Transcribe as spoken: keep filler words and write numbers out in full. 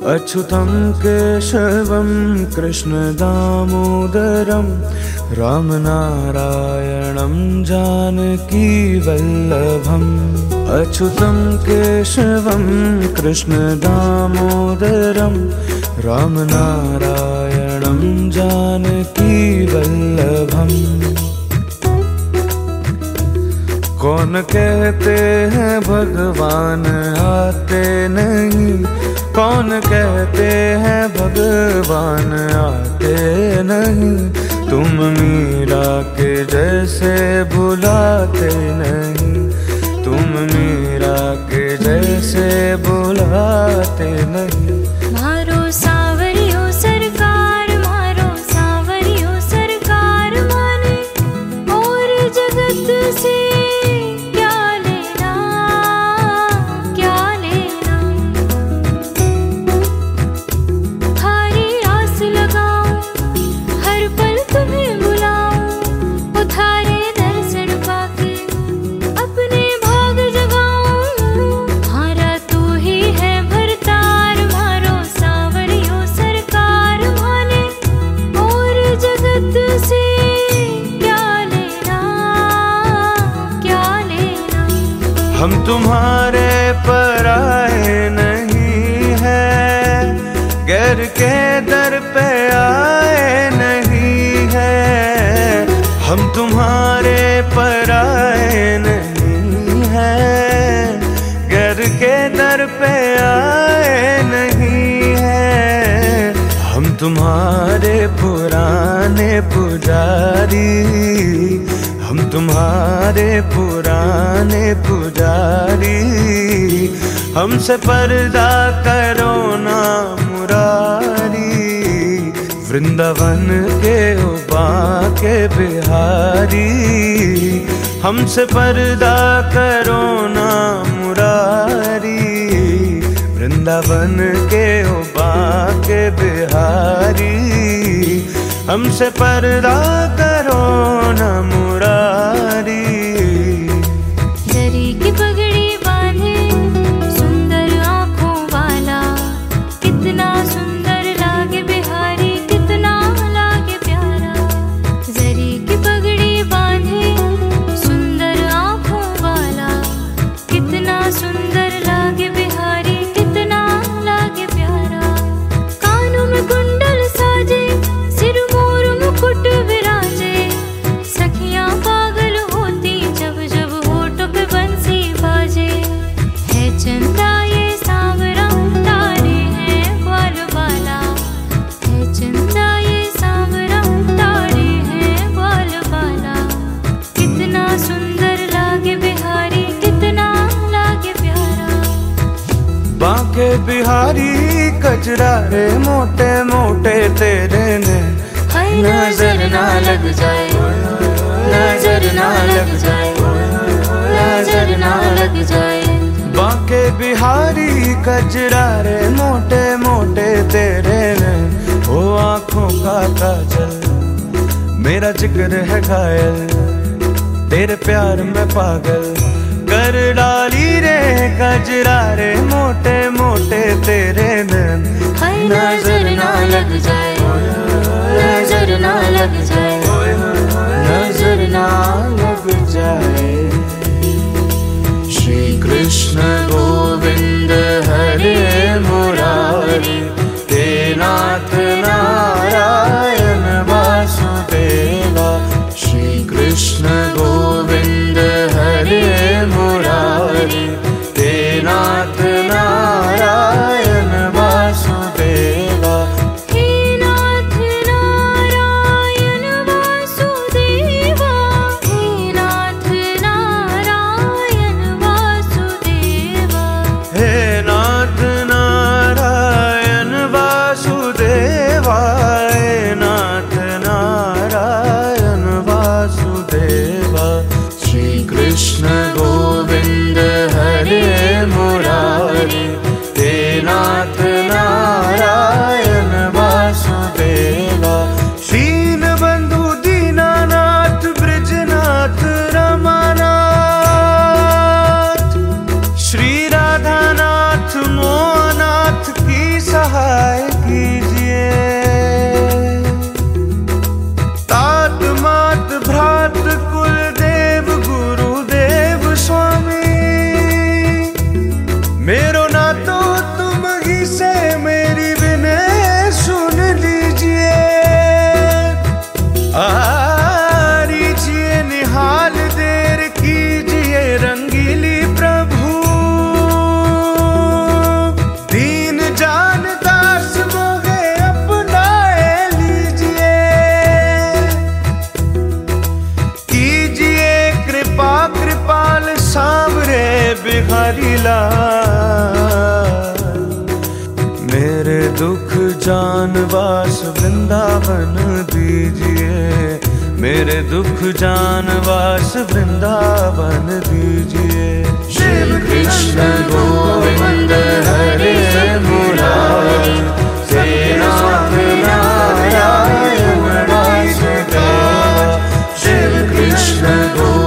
अच्युतं केशवं कृष्णदामोदरं रामनारायणं जानकीवल्लभम्। अच्युतं केशवं कृष्णदामोदरं रामनारायणं जानकीवल्लभम्। कौन कहते हैं भगवान आते नहीं, कौन कहते हैं भगवान आते नहीं। तुम मीरा के जैसे बुलाते नहीं, तुम मीरा के जैसे बुलाते नहीं। मारो सावरियो सरकार, मारो सावरियो सरकार माने और जगत से हम तुम्हारे पराए नहीं हैं, गैर के दर पे आए नहीं हैं। हम तुम्हारे पराए नहीं हैं, गैर के दर पे आए नहीं हैं। हम तुम्हारे पुराने पुजारी, हम तुम्हारे पुराने पुजारी। हमसे पर्दा करो ना मुरारी, वृंदावन के उबा के बिहारी। हमसे पर्दा करो ना मुरारी, वृंदावन के उबा के बिहारी। हमसे पर्दा करो ना मुरारी। जरी की पगड़ी बांधे सुंदर आँखों वाला, कितना सुंदर लागे बिहारी, कितना लागे प्यारा। जरी की पगड़ी बांधे सुंदर आँखों वाला, कितना सुंदर लागे बिहारी, कितना लागे प्यारा। कानों में कुंडल साजे, सिर मोर मुकुट विराजे, सखियां पागल होती जब जब होठों पे बंसी बाजे। है चंदा ये सांवरा तारे हैं ग्वाल वाला, है चंदा ये सांवरा तारे हैं ग्वाल वाला। कितना सुंदर लागे बिहारी, कितना लागे प्यारा। बांके बिहारी कजरारे मोटे मोटे तेरे ने, नजर ना लग जाए, नजर ना लग जाए, नजर ना लग जाए। बांके बिहारी कजरारे मोटे मोटे तेरे ने। ओ आँखों का काजल मेरा जिगर है घायल, तेरे प्यार में पागल कर डाली रे कजरारे मोटे मोटे तेरे ने। नजर ना लग जाए, नजर ना लग जाए, नजर ना लग जाए। श्री कृष्ण गोविंद हरे मुरारी, हे नाथ नारायण वासुदेवा। श्री कृष्ण गोविंद हरे मुरारी, हे नाथ नारायण वासुदेवा। हे नाथ नारायण वासुदेवा, हे नाथ नारायण वासुदेवा। हे नाथ नारायण वासुदेवा। बिहारी लाल। मेरे दुख जानवास वृंदावन दीजिए, मेरे दुख जानवास वृंदावन दीजिए। शिव कृष्ण गोविंद हरे मुरारी, हे नाथ नारायण वासुदेव। शिव कृष्ण गोविंद